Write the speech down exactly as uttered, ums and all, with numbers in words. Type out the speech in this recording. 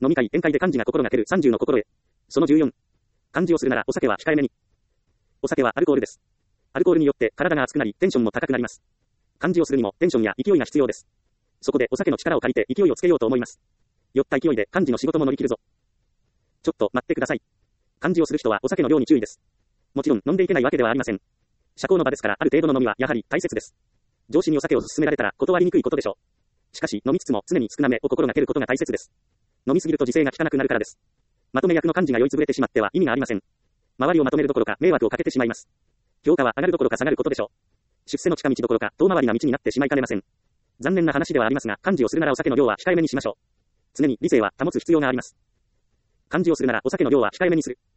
飲み会、宴会で幹事が心がけるさんじゅうの心得。そのじゅうよん。幹事をするならお酒は控えめに。お酒はアルコールです。アルコールによって体が熱くなり、テンションも高くなります。幹事をするにもテンションや勢いが必要です。そこでお酒の力を借りて勢いをつけようと思います。酔った勢いで幹事の仕事も乗り切るぞ。ちょっと待ってください。幹事をする人はお酒の量に注意です。もちろん飲んでいけないわけではありません。社交の場ですからある程度の飲みはやはり大切です。上司にお酒を勧められたら断りにくいことでしょう。しかし飲みつつも常に少なめを心がけることが大切です。飲みすぎると時勢が汚くなるからです。まとめ役の幹事が酔いつぶれてしまっては意味がありません。周りをまとめるどころか迷惑をかけてしまいます。評価は上がるどころか下がることでしょう。出世の近道どころか遠回りな道になってしまいかねません。残念な話ではありますが、幹事をするならお酒の量は控えめにしましょう。常に理性は保つ必要があります。幹事をするならお酒の量は控えめにする。